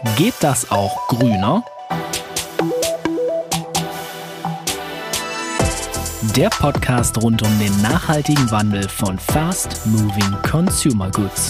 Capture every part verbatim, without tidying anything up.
Geht das auch grüner? Der Podcast rund um den nachhaltigen Wandel von Fast Moving Consumer Goods.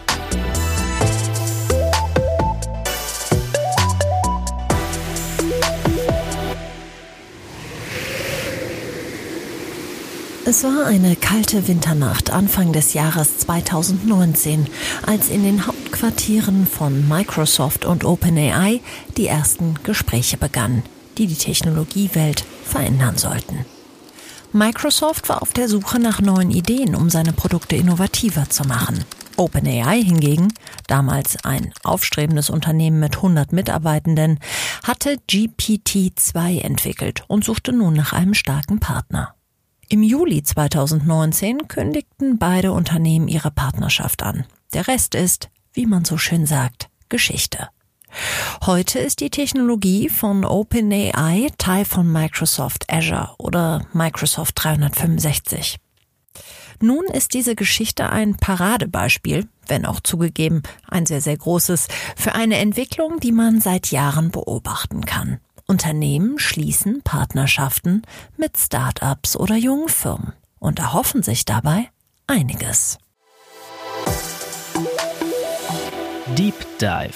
Es war eine kalte Winternacht Anfang des Jahres zweitausendneunzehn, als in den Hauptquartieren von Microsoft und OpenAI die ersten Gespräche begannen, die die Technologiewelt verändern sollten. Microsoft war auf der Suche nach neuen Ideen, um seine Produkte innovativer zu machen. OpenAI hingegen, damals ein aufstrebendes Unternehmen mit hundert Mitarbeitenden, hatte G P T zwei entwickelt und suchte nun nach einem starken Partner. Im Juli zweitausendneunzehn kündigten beide Unternehmen ihre Partnerschaft an. Der Rest ist, wie man so schön sagt, Geschichte. Heute ist die Technologie von OpenAI Teil von Microsoft Azure oder Microsoft dreihundertfünfundsechzig. Nun ist diese Geschichte ein Paradebeispiel, wenn auch zugegeben ein sehr, sehr großes, für eine Entwicklung, die man seit Jahren beobachten kann. Unternehmen schließen Partnerschaften mit Start-ups oder jungen Firmen und erhoffen sich dabei einiges. Deep Dive.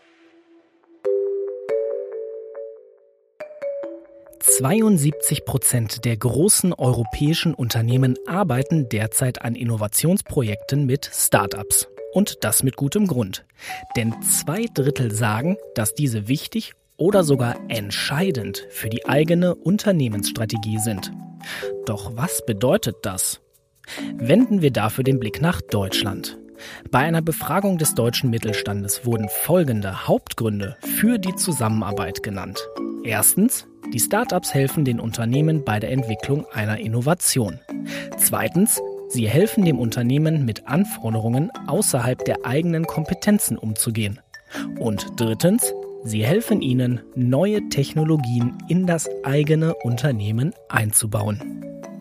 zweiundsiebzig Prozent der großen europäischen Unternehmen arbeiten derzeit an Innovationsprojekten mit Start-ups. Und das mit gutem Grund. Denn zwei Drittel sagen, dass diese wichtig oder sogar entscheidend für die eigene Unternehmensstrategie sind. Doch was bedeutet das? Wenden wir dafür den Blick nach Deutschland. Bei einer Befragung des deutschen Mittelstandes wurden folgende Hauptgründe für die Zusammenarbeit genannt. Erstens, die Startups helfen den Unternehmen bei der Entwicklung einer Innovation. Zweitens, sie helfen dem Unternehmen mit Anforderungen außerhalb der eigenen Kompetenzen umzugehen. Und drittens, sie helfen ihnen, neue Technologien in das eigene Unternehmen einzubauen.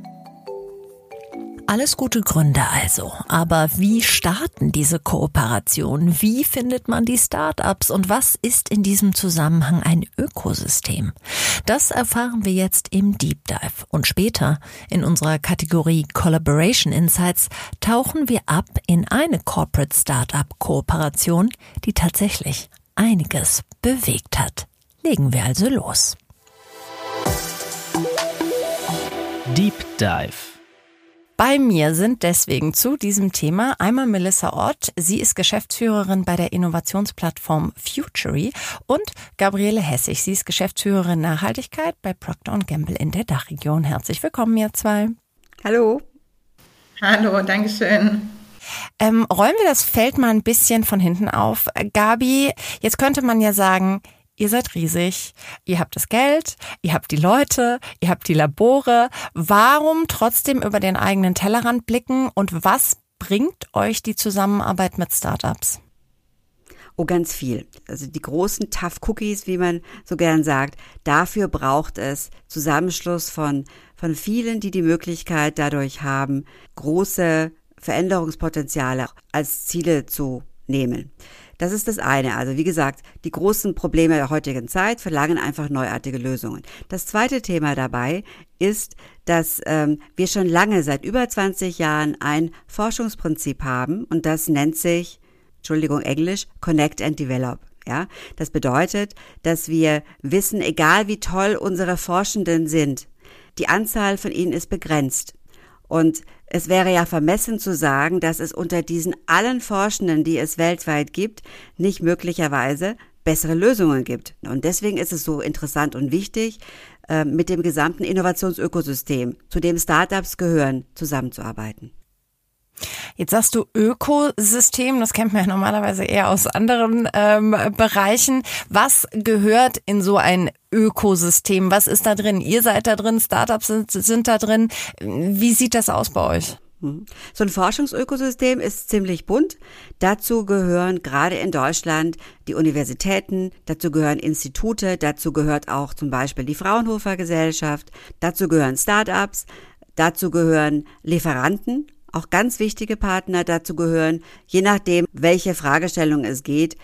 Alles gute Gründe also. Aber wie starten diese Kooperationen? Wie findet man die Start-ups? Und was ist in diesem Zusammenhang ein Ökosystem? Das erfahren wir jetzt im Deep Dive. Und später in unserer Kategorie Collaboration Insights tauchen wir ab in eine Corporate Startup-Kooperation, die tatsächlich einiges bewegt hat. Legen wir also los. Deep Dive. Bei mir sind deswegen zu diesem Thema einmal Melissa Ott, sie ist Geschäftsführerin bei der Innovationsplattform Futury, und Gabriele Hessig, sie ist Geschäftsführerin Nachhaltigkeit bei Procter und Gamble in der Dachregion. Herzlich willkommen, ihr zwei. Hallo. Hallo, Dankeschön. Ähm, räumen wir das Feld mal ein bisschen von hinten auf. Gabi, jetzt könnte man ja sagen, ihr seid riesig, ihr habt das Geld, ihr habt die Leute, ihr habt die Labore. Warum trotzdem über den eigenen Tellerrand blicken und was bringt euch die Zusammenarbeit mit Startups? Oh, ganz viel. Also die großen Tough Cookies, wie man so gern sagt, dafür braucht es Zusammenschluss von, von vielen, die die Möglichkeit dadurch haben, große Veränderungspotenziale als Ziele zu nehmen. Das ist das eine. Also wie gesagt, die großen Probleme der heutigen Zeit verlangen einfach neuartige Lösungen. Das zweite Thema dabei ist, dass ähm, wir schon lange, seit über zwanzig Jahren, ein Forschungsprinzip haben und das nennt sich, Entschuldigung, Englisch, Connect and Develop. Ja, das bedeutet, dass wir wissen, egal wie toll unsere Forschenden sind, die Anzahl von ihnen ist begrenzt. Und es wäre ja vermessen zu sagen, dass es unter diesen allen Forschenden, die es weltweit gibt, nicht möglicherweise bessere Lösungen gibt. Und deswegen ist es so interessant und wichtig, mit dem gesamten Innovationsökosystem, zu dem Startups gehören, zusammenzuarbeiten. Jetzt sagst du Ökosystem, das kennt man ja normalerweise eher aus anderen ähm, Bereichen. Was gehört in so ein Ökosystem? Was ist da drin? Ihr seid da drin, Startups sind, sind da drin. Wie sieht das aus bei euch? So ein Forschungsökosystem ist ziemlich bunt. Dazu gehören gerade in Deutschland die Universitäten, dazu gehören Institute, dazu gehört auch zum Beispiel die Fraunhofer Gesellschaft, dazu gehören Startups, dazu gehören Lieferanten, auch ganz wichtige Partner. Dazu gehören, je nachdem, welche Fragestellung es geht,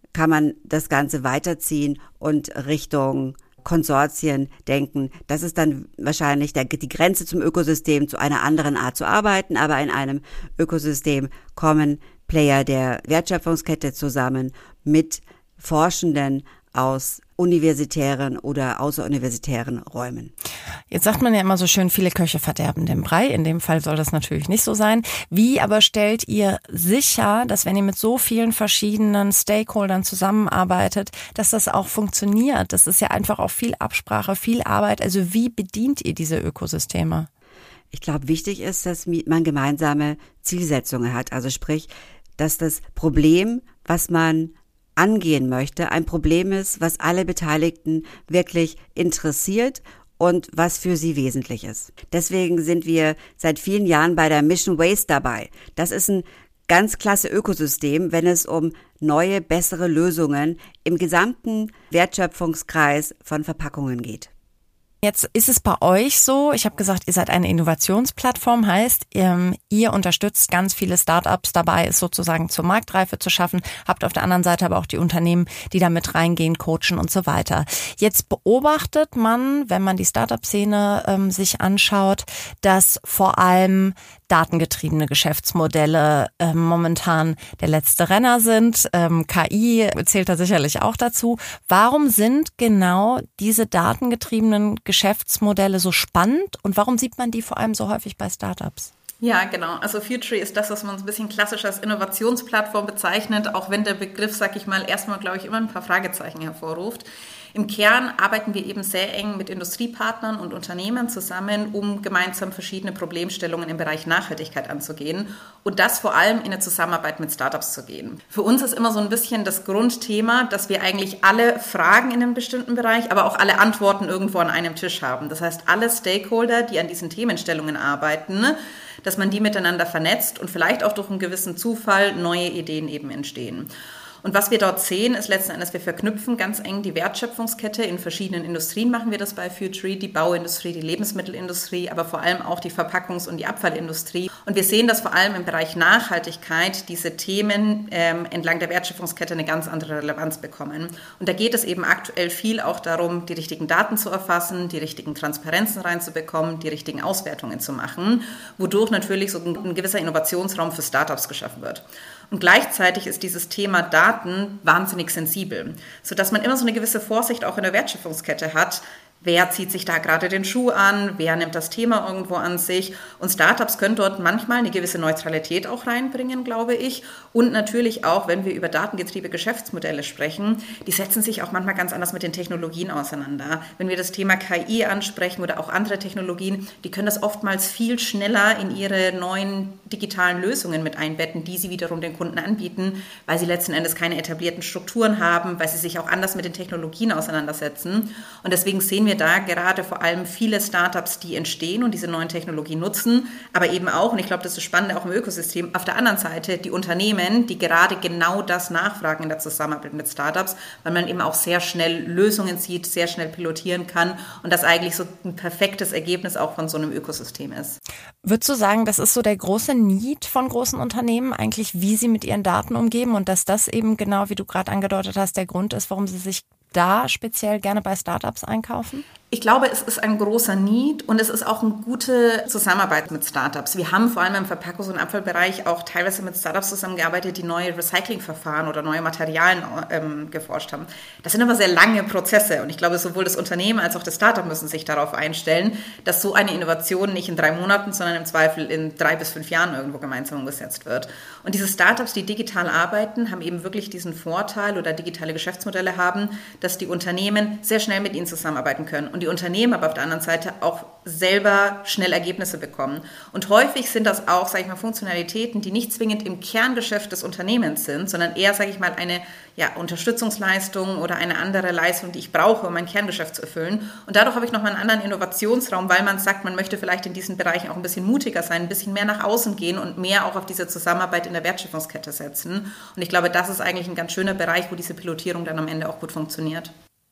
kann man das Ganze weiterziehen und Richtung Konsortien denken. Das ist dann wahrscheinlich der, die Grenze zum Ökosystem, zu einer anderen Art zu arbeiten, aber in einem Ökosystem kommen Player der Wertschöpfungskette zusammen mit Forschenden aus universitären oder außeruniversitären Räumen. Jetzt sagt man ja immer so schön, viele Köche verderben den Brei. In dem Fall soll das natürlich nicht so sein. Wie aber stellt ihr sicher, dass wenn ihr mit so vielen verschiedenen Stakeholdern zusammenarbeitet, dass das auch funktioniert? Das ist ja einfach auch viel Absprache, viel Arbeit. Also wie bedient ihr diese Ökosysteme? Ich glaube, wichtig ist, dass man gemeinsame Zielsetzungen hat. Also sprich, dass das Problem, was man angehen möchte, ein Problem ist, was alle Beteiligten wirklich interessiert und was für sie wesentlich ist. Deswegen sind wir seit vielen Jahren bei der Mission Waste dabei. Das ist ein ganz klasse Ökosystem, wenn es um neue, bessere Lösungen im gesamten Wertschöpfungskreis von Verpackungen geht. Jetzt ist es bei euch so, ich habe gesagt, ihr seid eine Innovationsplattform, heißt, ihr, ihr unterstützt ganz viele Startups dabei, es sozusagen zur Marktreife zu schaffen, habt auf der anderen Seite aber auch die Unternehmen, die da mit reingehen, coachen und so weiter. Jetzt beobachtet man, wenn man die Startup-Szene ähm, sich anschaut, dass vor allem datengetriebene Geschäftsmodelle äh, momentan der letzte Renner sind. Ähm, K I zählt da sicherlich auch dazu. Warum sind genau diese datengetriebenen Geschäftsmodelle so spannend und warum sieht man die vor allem so häufig bei Startups? Ja, genau. Also Futury ist das, was man so ein bisschen klassisch als Innovationsplattform bezeichnet, auch wenn der Begriff, sag ich mal, erstmal, glaube ich, immer ein paar Fragezeichen hervorruft. Im Kern arbeiten wir eben sehr eng mit Industriepartnern und Unternehmen zusammen, um gemeinsam verschiedene Problemstellungen im Bereich Nachhaltigkeit anzugehen und das vor allem in der Zusammenarbeit mit Startups zu gehen. Für uns ist immer so ein bisschen das Grundthema, dass wir eigentlich alle Fragen in einem bestimmten Bereich, aber auch alle Antworten irgendwo an einem Tisch haben. Das heißt, alle Stakeholder, die an diesen Themenstellungen arbeiten, dass man die miteinander vernetzt und vielleicht auch durch einen gewissen Zufall neue Ideen eben entstehen. Und was wir dort sehen, ist letzten Endes, wir verknüpfen ganz eng die Wertschöpfungskette. In verschiedenen Industrien machen wir das bei Futury, die Bauindustrie, die Lebensmittelindustrie, aber vor allem auch die Verpackungs- und die Abfallindustrie. Und wir sehen, dass vor allem im Bereich Nachhaltigkeit diese Themen ähm, entlang der Wertschöpfungskette eine ganz andere Relevanz bekommen. Und da geht es eben aktuell viel auch darum, die richtigen Daten zu erfassen, die richtigen Transparenzen reinzubekommen, die richtigen Auswertungen zu machen, wodurch natürlich so ein, ein gewisser Innovationsraum für Startups geschaffen wird. Und gleichzeitig ist dieses Thema Daten wahnsinnig sensibel, sodass man immer so eine gewisse Vorsicht auch in der Wertschöpfungskette hat. Wer zieht sich da gerade den Schuh an? Wer nimmt das Thema irgendwo an sich? Und Startups können dort manchmal eine gewisse Neutralität auch reinbringen, glaube ich. Und natürlich auch, wenn wir über datengetriebene Geschäftsmodelle sprechen, die setzen sich auch manchmal ganz anders mit den Technologien auseinander. Wenn wir das Thema K I ansprechen oder auch andere Technologien, die können das oftmals viel schneller in ihre neuen digitalen Lösungen mit einbetten, die sie wiederum den Kunden anbieten, weil sie letzten Endes keine etablierten Strukturen haben, weil sie sich auch anders mit den Technologien auseinandersetzen. Und deswegen sehen wir wir da gerade vor allem viele Startups, die entstehen und diese neuen Technologien nutzen, aber eben auch, und ich glaube, das ist das Spannende auch im Ökosystem, auf der anderen Seite die Unternehmen, die gerade genau das nachfragen in der Zusammenarbeit mit Startups, weil man eben auch sehr schnell Lösungen sieht, sehr schnell pilotieren kann und das eigentlich so ein perfektes Ergebnis auch von so einem Ökosystem ist. Würdest du sagen, das ist so der große Need von großen Unternehmen, eigentlich wie sie mit ihren Daten umgehen und dass das eben genau, wie du gerade angedeutet hast, der Grund ist, warum sie sich da speziell gerne bei Startups einkaufen? Ich glaube, es ist ein großer Need und es ist auch eine gute Zusammenarbeit mit Startups. Wir haben vor allem im Verpackungs- und Abfallbereich auch teilweise mit Startups zusammengearbeitet, die neue Recyclingverfahren oder neue Materialien ähm, geforscht haben. Das sind aber sehr lange Prozesse und ich glaube, sowohl das Unternehmen als auch das Startup müssen sich darauf einstellen, dass so eine Innovation nicht in drei Monaten, sondern im Zweifel in drei bis fünf Jahren irgendwo gemeinsam umgesetzt wird. Und diese Startups, die digital arbeiten, haben eben wirklich diesen Vorteil oder digitale Geschäftsmodelle haben, dass die Unternehmen sehr schnell mit ihnen zusammenarbeiten können. Und die Unternehmen aber auf der anderen Seite auch selber schnell Ergebnisse bekommen. Und häufig sind das auch, sage ich mal, Funktionalitäten, die nicht zwingend im Kerngeschäft des Unternehmens sind, sondern eher, sage ich mal, eine ja, Unterstützungsleistung oder eine andere Leistung, die ich brauche, um mein Kerngeschäft zu erfüllen. Und dadurch habe ich nochmal einen anderen Innovationsraum, weil man sagt, man möchte vielleicht in diesen Bereichen auch ein bisschen mutiger sein, ein bisschen mehr nach außen gehen und mehr auch auf diese Zusammenarbeit in der Wertschöpfungskette setzen. Und ich glaube, das ist eigentlich ein ganz schöner Bereich, wo diese Pilotierung dann am Ende auch gut funktioniert.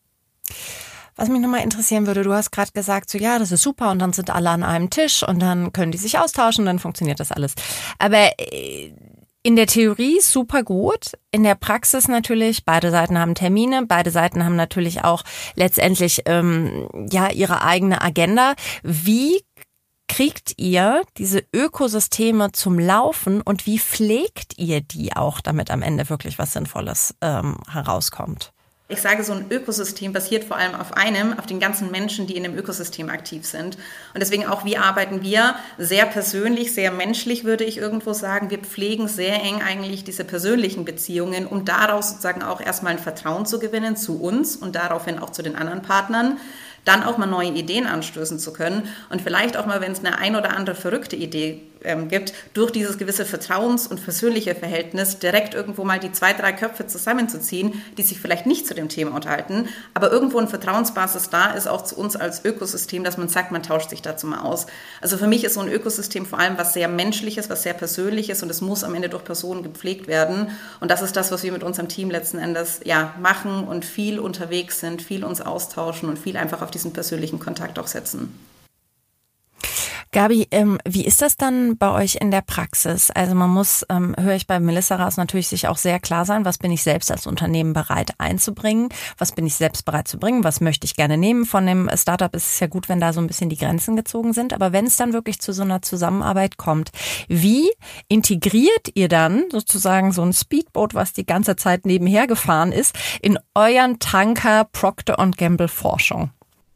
Was mich nochmal interessieren würde, du hast gerade gesagt, so ja, das ist super und dann sind alle an einem Tisch und dann können die sich austauschen und dann funktioniert das alles. Aber äh, In der Theorie super gut, in der Praxis natürlich, beide Seiten haben Termine, beide Seiten haben natürlich auch letztendlich ähm, ja ihre eigene Agenda. Wie kriegt ihr diese Ökosysteme zum Laufen und wie pflegt ihr die auch, damit am Ende wirklich was Sinnvolles ähm, herauskommt? Ich sage, so ein Ökosystem basiert vor allem auf einem, auf den ganzen Menschen, die in dem Ökosystem aktiv sind. Und deswegen auch, wie arbeiten wir? Sehr persönlich, sehr menschlich, würde ich irgendwo sagen. Wir pflegen sehr eng eigentlich diese persönlichen Beziehungen, um daraus sozusagen auch erstmal ein Vertrauen zu gewinnen zu uns und daraufhin auch zu den anderen Partnern. Dann auch mal neue Ideen anstößen zu können und vielleicht auch mal, wenn es eine ein oder andere verrückte Idee ähm, gibt, durch dieses gewisse Vertrauens- und persönliche Verhältnis direkt irgendwo mal die zwei, drei Köpfe zusammenzuziehen, die sich vielleicht nicht zu dem Thema unterhalten, aber irgendwo eine Vertrauensbasis da ist, auch zu uns als Ökosystem, dass man sagt, man tauscht sich dazu mal aus. Also für mich ist so ein Ökosystem vor allem was sehr Menschliches, was sehr Persönliches und es muss am Ende durch Personen gepflegt werden und das ist das, was wir mit unserem Team letzten Endes ja machen und viel unterwegs sind, viel uns austauschen und viel einfach auf diesen persönlichen Kontakt auch setzen. Gabi, ähm, wie ist das dann bei euch in der Praxis? Also man muss, ähm, höre ich bei Melissa raus, natürlich sich auch sehr klar sein, was bin ich selbst als Unternehmen bereit einzubringen, was bin ich selbst bereit zu bringen, was möchte ich gerne nehmen von dem Startup. Es ist ja gut, wenn da so ein bisschen die Grenzen gezogen sind, aber wenn es dann wirklich zu so einer Zusammenarbeit kommt, wie integriert ihr dann sozusagen so ein Speedboat, was die ganze Zeit nebenher gefahren ist, in euren Tanker Procter und Gamble Forschung?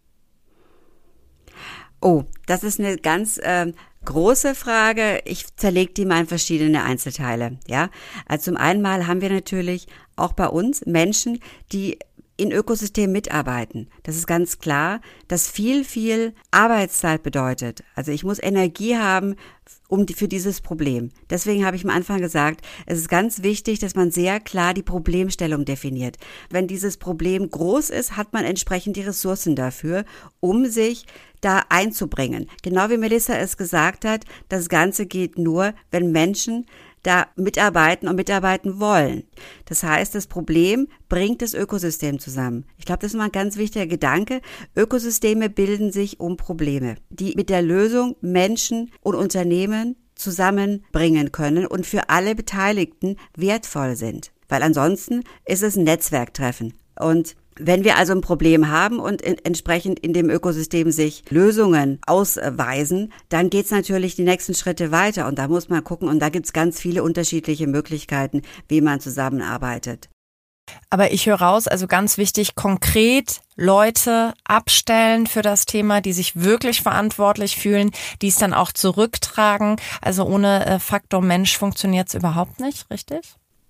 Oh, das ist eine ganz äh, große Frage. Ich zerlege die mal in verschiedene Einzelteile. Ja, also zum einen mal haben wir natürlich auch bei uns Menschen, die in Ökosystemen mitarbeiten. Das ist ganz klar, dass viel, viel Arbeitszeit bedeutet. Also ich muss Energie haben um die, für dieses Problem. Deswegen habe ich am Anfang gesagt, es ist ganz wichtig, dass man sehr klar die Problemstellung definiert. Wenn dieses Problem groß ist, hat man entsprechend die Ressourcen dafür, um sich da einzubringen. Genau wie Melissa es gesagt hat, das Ganze geht nur, wenn Menschen da mitarbeiten und mitarbeiten wollen. Das heißt, das Problem bringt das Ökosystem zusammen. Ich glaube, das ist mal ein ganz wichtiger Gedanke. Ökosysteme bilden sich um Probleme, die mit der Lösung Menschen und Unternehmen zusammenbringen können und für alle Beteiligten wertvoll sind. Weil ansonsten ist es ein Netzwerktreffen. Und wenn wir also ein Problem haben und in, entsprechend in dem Ökosystem sich Lösungen ausweisen, dann geht's natürlich die nächsten Schritte weiter und da muss man gucken und da gibt's ganz viele unterschiedliche Möglichkeiten, wie man zusammenarbeitet. Aber ich höre raus, also ganz wichtig, konkret Leute abstellen für das Thema, die sich wirklich verantwortlich fühlen, die es dann auch zurücktragen. Also ohne äh, Faktor Mensch funktioniert's überhaupt nicht, richtig?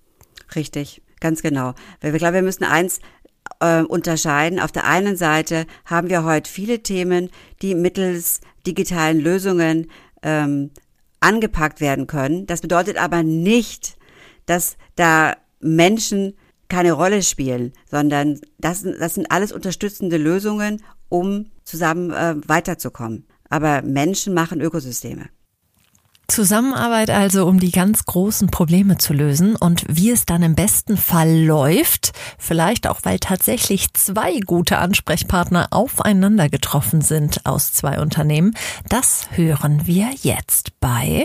Richtig, ganz genau. Weil wir glaube, wir müssen eins äh, unterscheiden. Auf der einen Seite haben wir heute viele Themen, die mittels digitalen Lösungen ähm, angepackt werden können. Das bedeutet aber nicht, dass da Menschen keine Rolle spielen, sondern das, das sind alles unterstützende Lösungen, um zusammen äh, weiterzukommen. Aber Menschen machen Ökosysteme. Zusammenarbeit also, um die ganz großen Probleme zu lösen und wie es dann im besten Fall läuft, vielleicht auch, weil tatsächlich zwei gute Ansprechpartner aufeinander getroffen sind aus zwei Unternehmen, das hören wir jetzt bei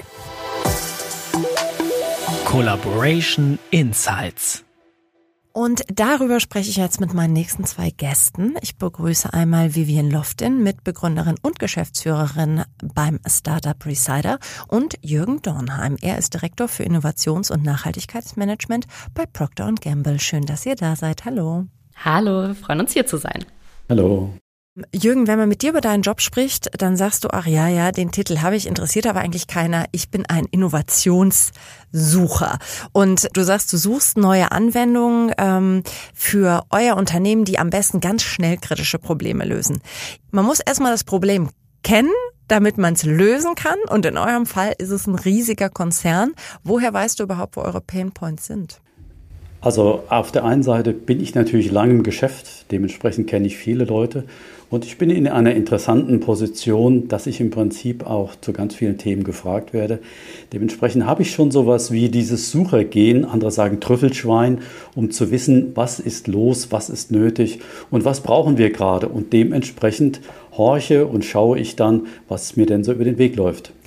Collaboration Insights. Und darüber spreche ich jetzt mit meinen nächsten zwei Gästen. Ich begrüße einmal Vivian Loftin, Mitbegründerin und Geschäftsführerin beim Startup Resider und Jürgen Dornheim. Er ist Direktor für Innovations- und Nachhaltigkeitsmanagement bei Procter und Gamble. Schön, dass ihr da seid. Hallo. Hallo, wir freuen uns hier zu sein. Hallo. Jürgen, wenn man mit dir über deinen Job spricht, dann sagst du, ach ja, ja, den Titel habe ich, interessiert aber eigentlich keiner. Ich bin ein Innovationssucher. Und du sagst, du suchst neue Anwendungen ähm, für euer Unternehmen, die am besten ganz schnell kritische Probleme lösen. Man muss erstmal das Problem kennen, damit man es lösen kann. Und in eurem Fall ist es ein riesiger Konzern. Woher weißt du überhaupt, wo eure Painpoints sind? Also auf der einen Seite bin ich natürlich lange im Geschäft, dementsprechend kenne ich viele Leute und ich bin in einer interessanten Position, dass ich im Prinzip auch zu ganz vielen Themen gefragt werde. Dementsprechend habe ich schon sowas wie dieses Suchergehen, andere sagen Trüffelschwein, um zu wissen, was ist los, was ist nötig und was brauchen wir gerade und dementsprechend horche und schaue ich dann, was mir denn so über den Weg läuft.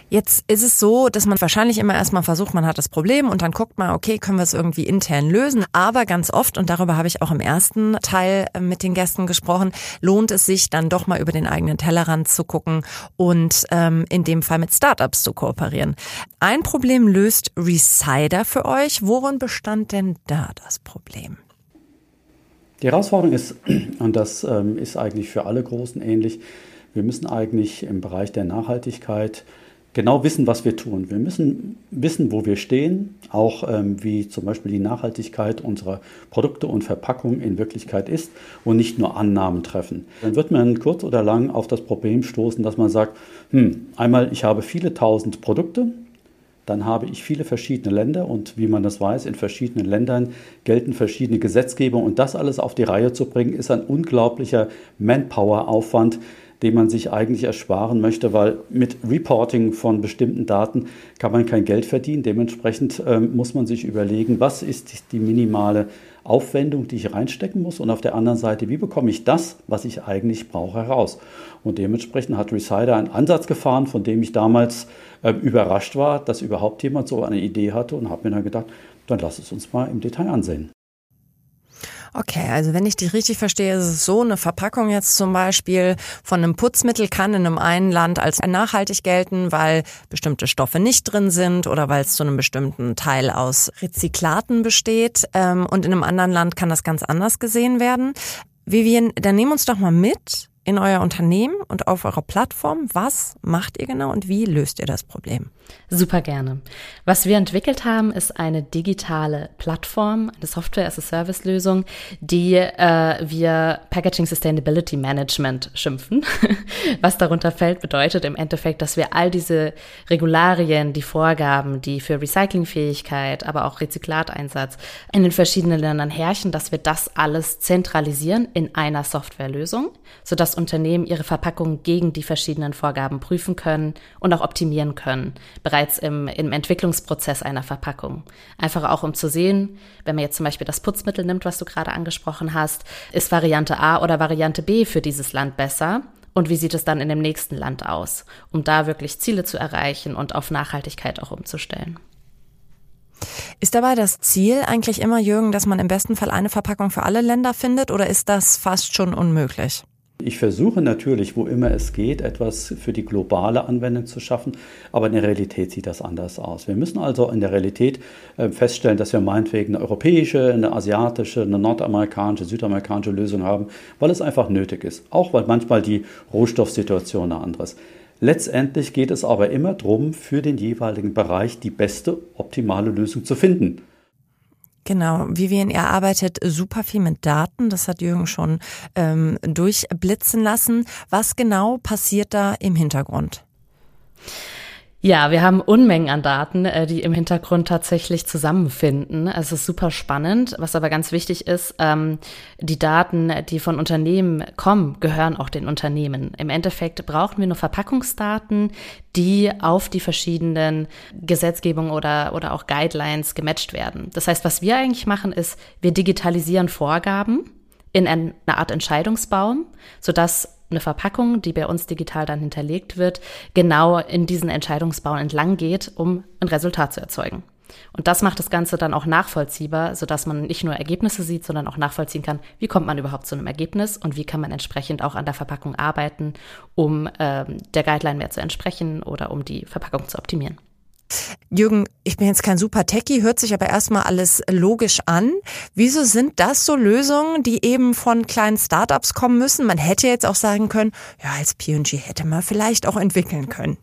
Jetzt ist es so, dass man wahrscheinlich immer erstmal versucht, man hat das Problem und dann guckt man, okay, können wir es irgendwie intern lösen. Aber ganz oft, und darüber habe ich auch im ersten Teil mit den Gästen gesprochen, lohnt es sich dann doch mal über den eigenen Tellerrand zu gucken und ähm, in dem Fall mit Startups zu kooperieren. Ein Problem löst Resider für euch. Worin bestand denn da das Problem? Die Herausforderung ist, und das ähm, ist eigentlich für alle Großen ähnlich, wir müssen eigentlich im Bereich der Nachhaltigkeit genau wissen, was wir tun. Wir müssen wissen, wo wir stehen, auch ähm, wie zum Beispiel die Nachhaltigkeit unserer Produkte und Verpackungen in Wirklichkeit ist und nicht nur Annahmen treffen. Dann wird man kurz oder lang auf das Problem stoßen, dass man sagt, hm, einmal, ich habe viele tausend Produkte, dann habe ich viele verschiedene Länder und wie man das weiß, in verschiedenen Ländern gelten verschiedene Gesetzgebungen und das alles auf die Reihe zu bringen, ist ein unglaublicher Manpower-Aufwand, den man sich eigentlich ersparen möchte, weil mit Reporting von bestimmten Daten kann man kein Geld verdienen. Dementsprechend ähm, muss man sich überlegen, was ist die minimale Aufwendung, die ich reinstecken muss und auf der anderen Seite, wie bekomme ich das, was ich eigentlich brauche, heraus. Und dementsprechend hat Resider einen Ansatz gefahren, von dem ich damals äh, überrascht war, dass überhaupt jemand so eine Idee hatte und habe mir dann gedacht, dann lass es uns mal im Detail ansehen. Okay, also wenn ich dich richtig verstehe, ist es so, eine Verpackung jetzt zum Beispiel von einem Putzmittel kann in einem einen Land als nachhaltig gelten, weil bestimmte Stoffe nicht drin sind oder weil es zu einem bestimmten Teil aus Rezyklaten besteht. Und in einem anderen Land kann das ganz anders gesehen werden. Vivian, dann nehm uns doch mal mit in euer Unternehmen und auf eurer Plattform. Was macht ihr genau und wie löst ihr das Problem? Super gerne. Was wir entwickelt haben, ist eine digitale Plattform, eine Software-as-a-Service-Lösung, die äh, wir Packaging Sustainability Management schimpfen. Was darunter fällt, bedeutet im Endeffekt, dass wir all diese Regularien, die Vorgaben, die für Recyclingfähigkeit, aber auch Rezyklateinsatz in den verschiedenen Ländern herrschen, dass wir das alles zentralisieren in einer Softwarelösung, sodass Unternehmen ihre Verpackung gegen die verschiedenen Vorgaben prüfen können und auch optimieren können, bereits im, im Entwicklungsprozess einer Verpackung. Einfach auch, um zu sehen, wenn man jetzt zum Beispiel das Putzmittel nimmt, was du gerade angesprochen hast, ist Variante A oder Variante B für dieses Land besser? Und wie sieht es dann in dem nächsten Land aus, um da wirklich Ziele zu erreichen und auf Nachhaltigkeit auch umzustellen? Ist dabei das Ziel eigentlich immer, Jürgen, dass man im besten Fall eine Verpackung für alle Länder findet oder ist das fast schon unmöglich? Ich versuche natürlich, wo immer es geht, etwas für die globale Anwendung zu schaffen, aber in der Realität sieht das anders aus. Wir müssen also in der Realität feststellen, dass wir meinetwegen eine europäische, eine asiatische, eine nordamerikanische, südamerikanische Lösung haben, weil es einfach nötig ist. Auch weil manchmal die Rohstoffsituation eine andere ist. Letztendlich geht es aber immer darum, für den jeweiligen Bereich die beste, optimale Lösung zu finden. Genau, Vivian, ihr arbeitet super viel mit Daten, das hat Jürgen schon ähm, durchblitzen lassen. Was genau passiert da im Hintergrund? Ja, wir haben Unmengen an Daten, die im Hintergrund tatsächlich zusammenfinden. Es ist super spannend. Was aber ganz wichtig ist, die Daten, die von Unternehmen kommen, gehören auch den Unternehmen. Im Endeffekt brauchen wir nur Verpackungsdaten, die auf die verschiedenen Gesetzgebungen oder, oder auch Guidelines gematcht werden. Das heißt, was wir eigentlich machen, ist, wir digitalisieren Vorgaben in eine Art Entscheidungsbaum, sodass eine Verpackung, die bei uns digital dann hinterlegt wird, genau in diesen Entscheidungsbaum entlang geht, um ein Resultat zu erzeugen. Und das macht das Ganze dann auch nachvollziehbar, sodass man nicht nur Ergebnisse sieht, sondern auch nachvollziehen kann, wie kommt man überhaupt zu einem Ergebnis und wie kann man entsprechend auch an der Verpackung arbeiten, um ähm, der Guideline mehr zu entsprechen oder um die Verpackung zu optimieren. Jürgen, ich bin jetzt kein super Techie, hört sich aber erstmal alles logisch an. Wieso sind das so Lösungen, die eben von kleinen Startups kommen müssen? Man hätte jetzt auch sagen können, ja, als P und G hätte man vielleicht auch entwickeln können.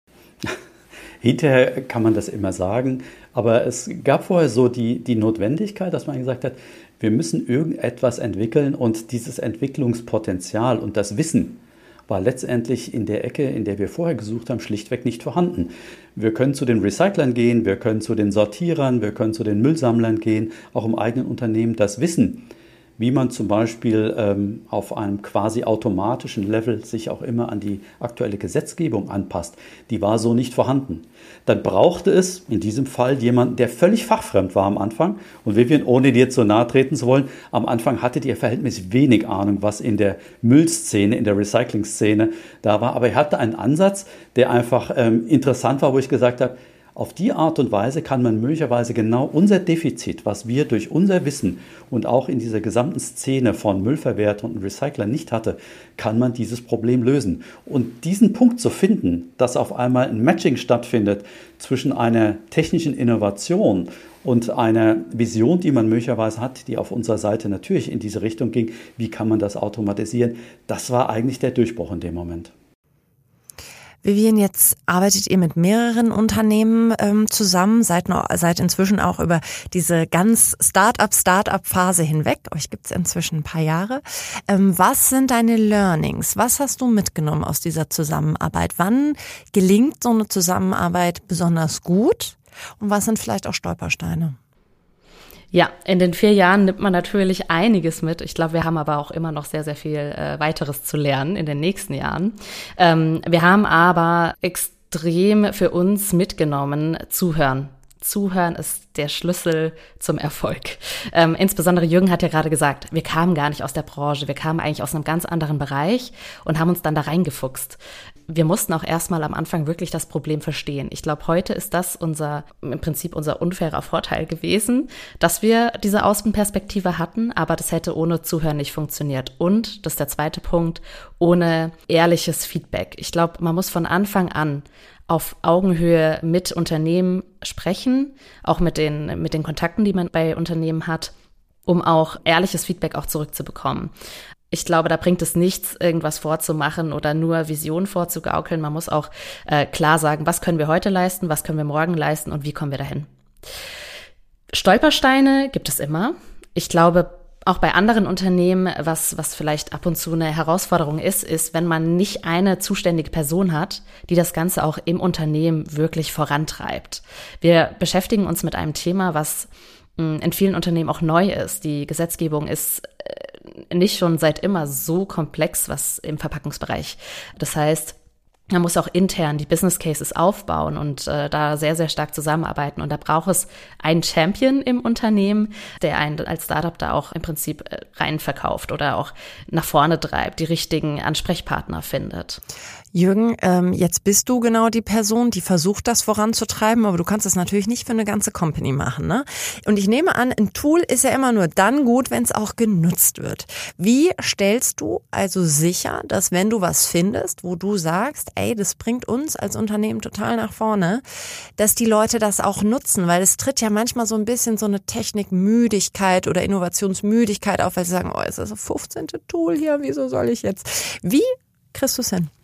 Hinterher kann man das immer sagen, aber es gab vorher so die, die Notwendigkeit, dass man gesagt hat, wir müssen irgendetwas entwickeln und dieses Entwicklungspotenzial und das Wissen war letztendlich in der Ecke, in der wir vorher gesucht haben, schlichtweg nicht vorhanden. Wir können zu den Recyclern gehen, wir können zu den Sortierern, wir können zu den Müllsammlern gehen, auch im eigenen Unternehmen das Wissen, wie man zum Beispiel ähm, auf einem quasi automatischen Level sich auch immer an die aktuelle Gesetzgebung anpasst, die war so nicht vorhanden. Dann brauchte es in diesem Fall jemanden, der völlig fachfremd war am Anfang. Und Vivian, ohne dir zu nahe treten zu wollen, am Anfang hattet ihr verhältnismäßig wenig Ahnung, was in der Müllszene, in der Recyclingszene da war. Aber er hatte einen Ansatz, der einfach ähm, interessant war, wo ich gesagt habe, auf die Art und Weise kann man möglicherweise genau unser Defizit, was wir durch unser Wissen und auch in dieser gesamten Szene von Müllverwertern und Recyclern nicht hatte, kann man dieses Problem lösen. Und diesen Punkt zu finden, dass auf einmal ein Matching stattfindet zwischen einer technischen Innovation und einer Vision, die man möglicherweise hat, die auf unserer Seite natürlich in diese Richtung ging, wie kann man das automatisieren, das war eigentlich der Durchbruch in dem Moment. Vivian, jetzt arbeitet ihr mit mehreren Unternehmen ähm, zusammen, seid, noch, seid inzwischen auch über diese ganz Start-up-Start-up-Phase hinweg. Euch gibt's inzwischen ein paar Jahre. Ähm, was sind deine Learnings? Was hast du mitgenommen aus dieser Zusammenarbeit? Wann gelingt so eine Zusammenarbeit besonders gut? Und was sind vielleicht auch Stolpersteine? Ja, in den vier Jahren nimmt man natürlich einiges mit. Ich glaube, wir haben aber auch immer noch sehr, sehr viel äh, weiteres zu lernen in den nächsten Jahren. Ähm, wir haben aber extrem für uns mitgenommen, zuhören. Zuhören ist der Schlüssel zum Erfolg. Ähm, insbesondere Jürgen hat ja gerade gesagt, wir kamen gar nicht aus der Branche, wir kamen eigentlich aus einem ganz anderen Bereich und haben uns dann da reingefuchst. Wir mussten auch erstmal am Anfang wirklich das Problem verstehen. Ich glaube, heute ist das unser, im Prinzip unser unfairer Vorteil gewesen, dass wir diese Außenperspektive hatten, aber das hätte ohne Zuhören nicht funktioniert. Und, das ist der zweite Punkt, ohne ehrliches Feedback. Ich glaube, man muss von Anfang an auf Augenhöhe mit Unternehmen sprechen, auch mit den, mit den Kontakten, die man bei Unternehmen hat, um auch ehrliches Feedback auch zurückzubekommen. Ich glaube, da bringt es nichts, irgendwas vorzumachen oder nur Visionen vorzugaukeln. Man muss auch äh, klar sagen, was können wir heute leisten, was können wir morgen leisten und wie kommen wir dahin. Stolpersteine gibt es immer. Ich glaube, auch bei anderen Unternehmen, was, was vielleicht ab und zu eine Herausforderung ist, ist, wenn man nicht eine zuständige Person hat, die das Ganze auch im Unternehmen wirklich vorantreibt. Wir beschäftigen uns mit einem Thema, was in vielen Unternehmen auch neu ist. Die Gesetzgebung ist nicht schon seit immer so komplex, was im Verpackungsbereich. Das heißt, man muss auch intern die Business Cases aufbauen und äh, da sehr, sehr stark zusammenarbeiten. Und da braucht es einen Champion im Unternehmen, der einen als Startup da auch im Prinzip äh, rein verkauft oder auch nach vorne treibt, die richtigen Ansprechpartner findet. Jürgen, ähm, jetzt bist du genau die Person, die versucht, das voranzutreiben, aber du kannst das natürlich nicht für eine ganze Company machen, ne? Und ich nehme an, ein Tool ist ja immer nur dann gut, wenn es auch genutzt wird. Wie stellst du also sicher, dass wenn du was findest, wo du sagst, ey, das bringt uns als Unternehmen total nach vorne, dass die Leute das auch nutzen? Weil es tritt ja manchmal so ein bisschen so eine Technikmüdigkeit oder Innovationsmüdigkeit auf, weil sie sagen, oh, ist das das fünfzehnte Tool hier, wieso soll ich jetzt? Wie kriegst du es hin?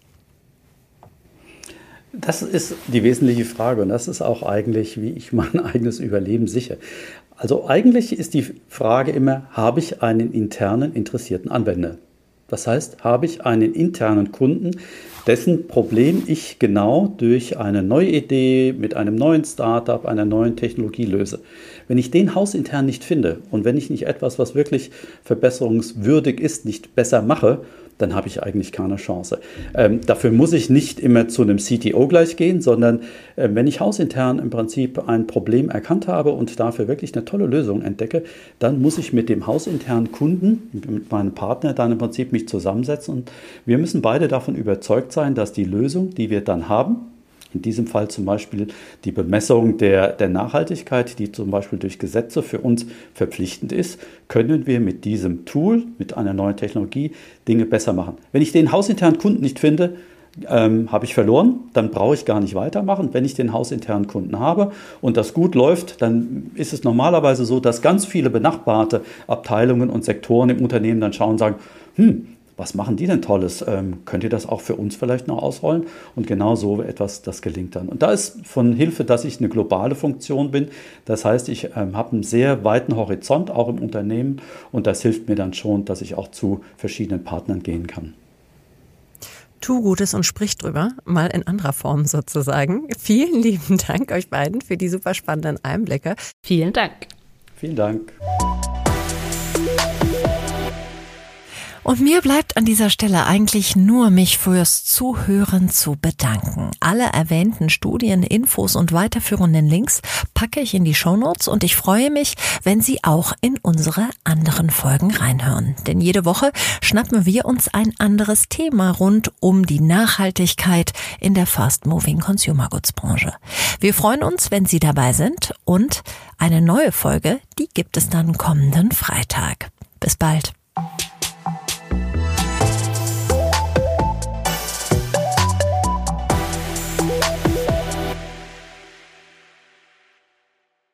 Das ist die wesentliche Frage und das ist auch eigentlich, wie ich mein eigenes Überleben sichere. Also eigentlich ist die Frage immer, habe ich einen internen interessierten Anwender? Das heißt, habe ich einen internen Kunden, dessen Problem ich genau durch eine neue Idee mit einem neuen Startup, einer neuen Technologie löse. Wenn ich den hausintern nicht finde und wenn ich nicht etwas, was wirklich verbesserungswürdig ist, nicht besser mache, dann habe ich eigentlich keine Chance. Ähm, dafür muss ich nicht immer zu einem C T O gleich gehen, sondern äh, wenn ich hausintern im Prinzip ein Problem erkannt habe und dafür wirklich eine tolle Lösung entdecke, dann muss ich mit dem hausinternen Kunden, mit meinem Partner dann im Prinzip mich zusammensetzen und wir müssen beide davon überzeugt sein, dass die Lösung, die wir dann haben, in diesem Fall zum Beispiel die Bemessung der, der Nachhaltigkeit, die zum Beispiel durch Gesetze für uns verpflichtend ist, können wir mit diesem Tool, mit einer neuen Technologie Dinge besser machen. Wenn ich den hausinternen Kunden nicht finde, ähm, habe ich verloren, dann brauche ich gar nicht weitermachen. Wenn ich den hausinternen Kunden habe und das gut läuft, dann ist es normalerweise so, dass ganz viele benachbarte Abteilungen und Sektoren im Unternehmen dann schauen und sagen, hm, was machen die denn Tolles? Ähm, könnt ihr das auch für uns vielleicht noch ausrollen? Und genau so etwas, das gelingt dann. Und da ist von Hilfe, dass ich eine globale Funktion bin. Das heißt, ich ähm, habe einen sehr weiten Horizont, auch im Unternehmen. Und das hilft mir dann schon, dass ich auch zu verschiedenen Partnern gehen kann. Tu Gutes und sprich drüber, mal in anderer Form sozusagen. Vielen lieben Dank euch beiden für die super spannenden Einblicke. Vielen Dank. Vielen Dank. Und mir bleibt an dieser Stelle eigentlich nur, mich fürs Zuhören zu bedanken. Alle erwähnten Studien, Infos und weiterführenden Links packe ich in die Shownotes und ich freue mich, wenn Sie auch in unsere anderen Folgen reinhören. Denn jede Woche schnappen wir uns ein anderes Thema rund um die Nachhaltigkeit in der Fast-Moving Consumer Goods Branche. Wir freuen uns, wenn Sie dabei sind und eine neue Folge, die gibt es dann kommenden Freitag. Bis bald.